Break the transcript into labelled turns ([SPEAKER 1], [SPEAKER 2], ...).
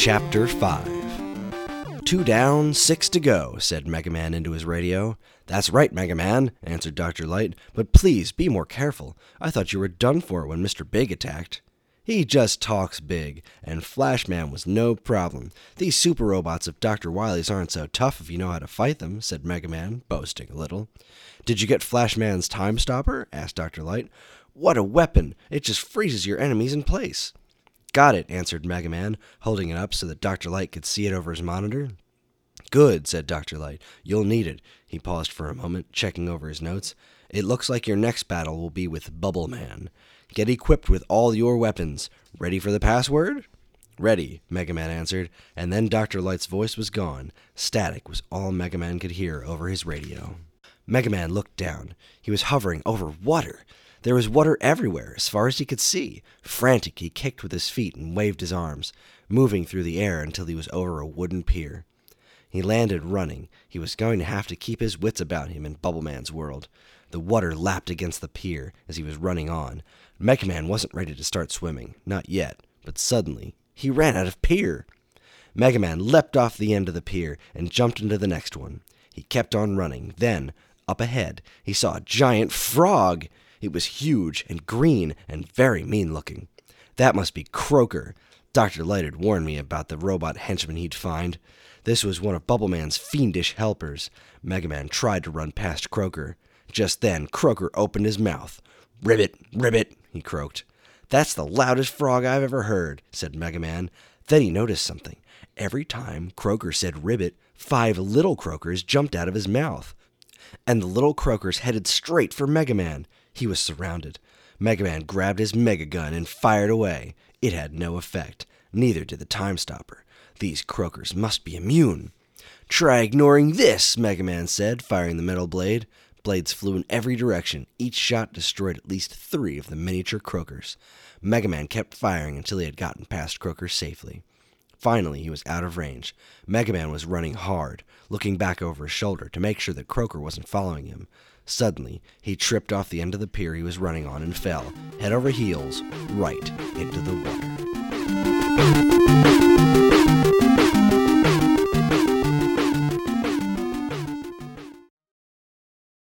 [SPEAKER 1] Chapter 5. 2 down, 6 to go, said Mega Man into his radio. That's right, Mega Man, answered Dr. Light, but please be more careful. I thought you were done for when Mr. Big attacked. He just talks big, and Flash Man was no problem. These super robots of Dr. Wily's aren't so tough if you know how to fight them, said Mega Man, boasting a little. Did you get Flash Man's time stopper? Asked Dr. Light. What a weapon! It just freezes your enemies in place. Got it, answered Mega Man, holding it up so that Dr. Light could see it over his monitor. Good, said Dr. Light. You'll need it. He paused for a moment, checking over his notes. It looks like your next battle will be with Bubble Man. Get equipped with all your weapons. Ready for the password? Ready, Mega Man answered, and then Dr. Light's voice was gone. Static was all Mega Man could hear over his radio. Mega Man looked down. He was hovering over water. There was water everywhere, as far as he could see. Frantic, he kicked with his feet and waved his arms, moving through the air until he was over a wooden pier. He landed running. He was going to have to keep his wits about him in Bubble Man's world. The water lapped against the pier as he was running on. Mega Man wasn't ready to start swimming, not yet, but suddenly he ran out of pier. Mega Man leapt off the end of the pier and jumped into the next one. He kept on running. Then, up ahead, he saw a giant frog. It was huge and green and very mean-looking. That must be Croaker. Dr. Light had warned me about the robot henchman he'd find. This was one of Bubble Man's fiendish helpers. Mega Man tried to run past Croaker. Just then, Croaker opened his mouth. "Ribbit, ribbit," he croaked. "That's the loudest frog I've ever heard," said Mega Man. Then he noticed something. Every time Croaker said ribbit, 5 little Croakers jumped out of his mouth. And the little Croakers headed straight for Mega Man. He was surrounded. Mega Man grabbed his Mega Gun and fired away. It had no effect. Neither did the time stopper. These Croakers must be immune. "Try ignoring this," Mega Man said, firing the metal blade. Blades flew in every direction. Each shot destroyed at least 3 of the miniature Croakers. Mega Man kept firing until he had gotten past Croaker safely. Finally, he was out of range. Mega Man was running hard, looking back over his shoulder to make sure that Croaker wasn't following him. Suddenly, he tripped off the end of the pier he was running on and fell, head over heels, right into the water.